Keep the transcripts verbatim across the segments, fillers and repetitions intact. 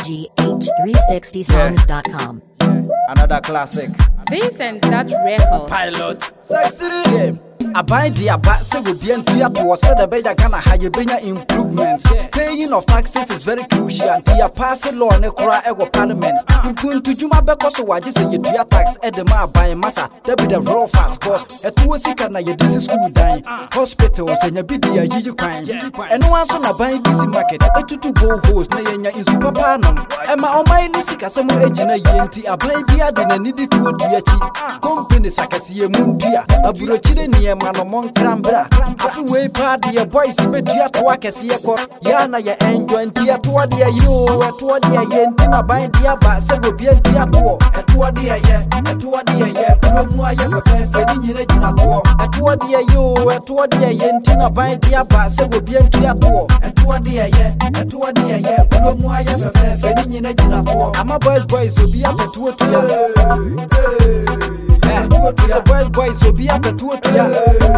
G H three sixty songs dot com. Another classic. Vincent that record. Pilot. Sexy. I buy the abat say we be and to was said the better gonna have you bring improvement. Paying of taxes is very crucial. The passing law and a ego parliament. You couldn't to Juma because so I just say you do tax at the ma by massa. There be the raw fat cost. At two sick and you this school dying. Hospitals and your bidia you kind. And no one son buy busy market. A two to go host na in super panum. And my own my sick as some agent a yenti. A buy beer than I needed to do a cheap. Companies I can see a moon dear. A burochide near man among crambra. Afu way party a boys bet you to work as ye cost. Yana ya enjoy tia to dia you at what dia yentina by dia ba se go be tia to at what dia ye at what dia ye promo ya go fe fe ni nyina jina to at what dia you at what dia yentina by dia ba se go be tia to at what dia ye at what dia ye promo ya go fe fe ni nyina jina to ama boys boys obi at what to ya. The boys boys will be up at two to ya.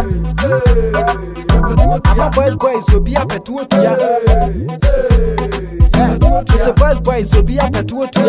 My boys boys will be up at two to ya. The boys boys will be up at two to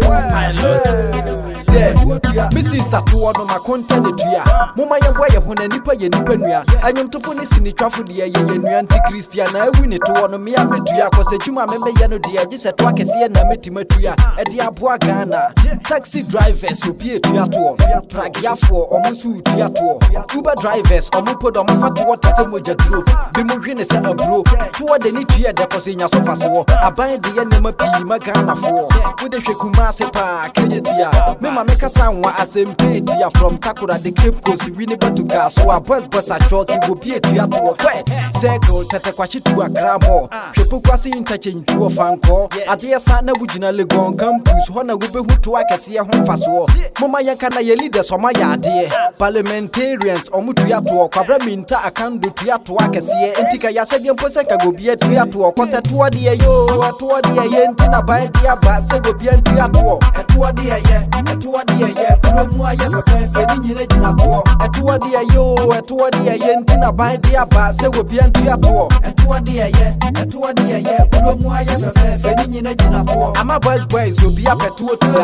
ya. My sister to one of my content to ya. Mama ya boy when a nipper ye nipper. I am to finish in the traffic the anti Christian. I win it to one of me. I'm to ya because the Juma member Yano dear just at work as here and I met him to ya at the Abua Ghana. Taxi drivers who peer to ya to track Yafo or Musu to ya to Uber drivers or Mupo or Mafatu water some moja through. The Murin is a bro. Toward the need to ya deposit in your sofa so I buy the enema P Magana for with the Shekumase Park. Mema make a sound as a pay from Takura the Cape Coast. We never to gas so a bus bus a chalk you will be a to ya to Circle Tatakwashi to a gramo. Shepukwasi interchange to a fan call. At the Sana Wujina Legon campus, Hona Wube to work as a home for so. Mama Yakana ye leaders or my idea. Parliamentarians or Mutuato, Cabraminta, I can do to work as here. Antica Yasadian Poseka go be a to or Cosa to a dear yo, a to a dear yentina by dear Bassa go be a to a to a dear ye, a to a dear ye, Promoa Yaka, a to a dear yo, a to a dear yentina by dear Bassa go be a to a to a dear ye, a to a dear ye, Promoa Yaka, I'm a boys boys will be up at two to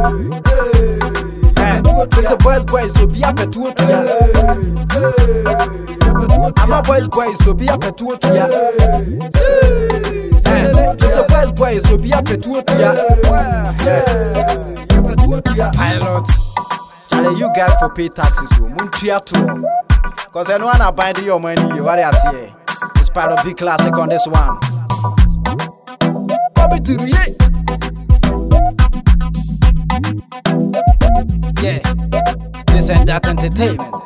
the boys boys will be up at two to ya. I'm a boys boys will be up at two to ya. The boys boys will be up at two to ya. Pilot, Charlie, you guys for pay taxes, so Muntia too. Cause I know I'm buying your money, what I say. It's part of big classic on this one. Come to the yeah, this and that entertainment.